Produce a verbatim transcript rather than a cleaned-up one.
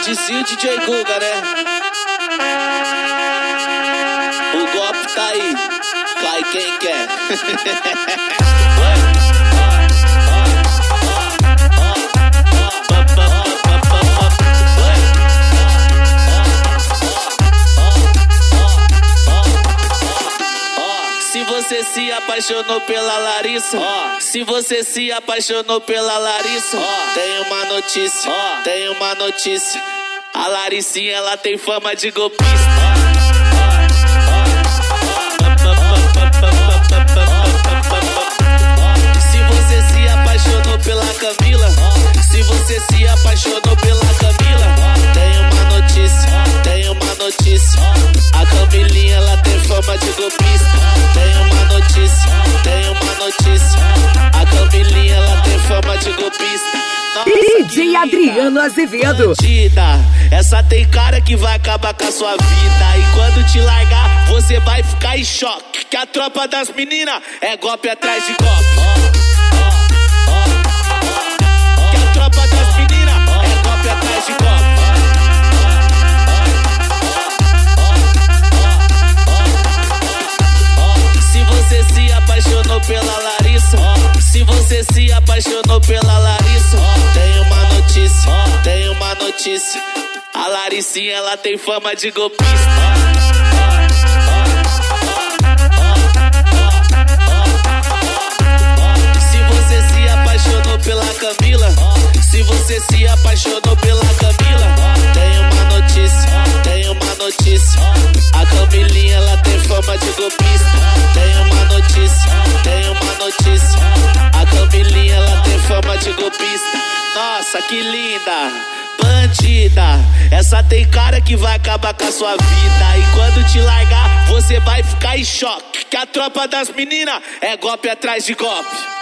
Edinho D J Guga, né? O golpe tá aí, cai quem quer. Se você se apaixonou pela Larissa, oh. Se você se apaixonou pela Larissa, oh. Tem uma notícia, oh. Tem uma notícia. A Larissinha, ela tem fama de golpista. Se você se apaixonou pela Camila, se você se apaixonou pela Camila, tem uma notícia, tem uma notícia. A Camilinha, ela tem fama de golpista. Tem uma notícia, tem uma notícia. A Camilinha, ela tem fama de golpista. Nossa, D J Adriano Azevedo. Bandida, essa tem cara que vai acabar com a sua vida. E quando te largar, você vai ficar em choque. Que a tropa das meninas é golpe atrás de golpe. Que a tropa das meninas é golpe atrás de golpe. Se você se apaixonou pela Larissa, se você se apaixonou pela Larissa, tem uma notícia, tem uma notícia. A Larissinha, ela tem fama de golpista. Se você se apaixonou pela Camila, se você se apaixonou pela Camila, tem uma notícia, tem uma notícia. A Camilinha, ela tem fama de golpista. Tem uma notícia, tem uma notícia. A Camilinha, ela tem fama de golpista. Nossa, que linda, bandida. Essa tem cara que vai acabar com a sua vida. E quando te largar, você vai ficar em choque. Que a tropa das meninas é golpe atrás de golpe.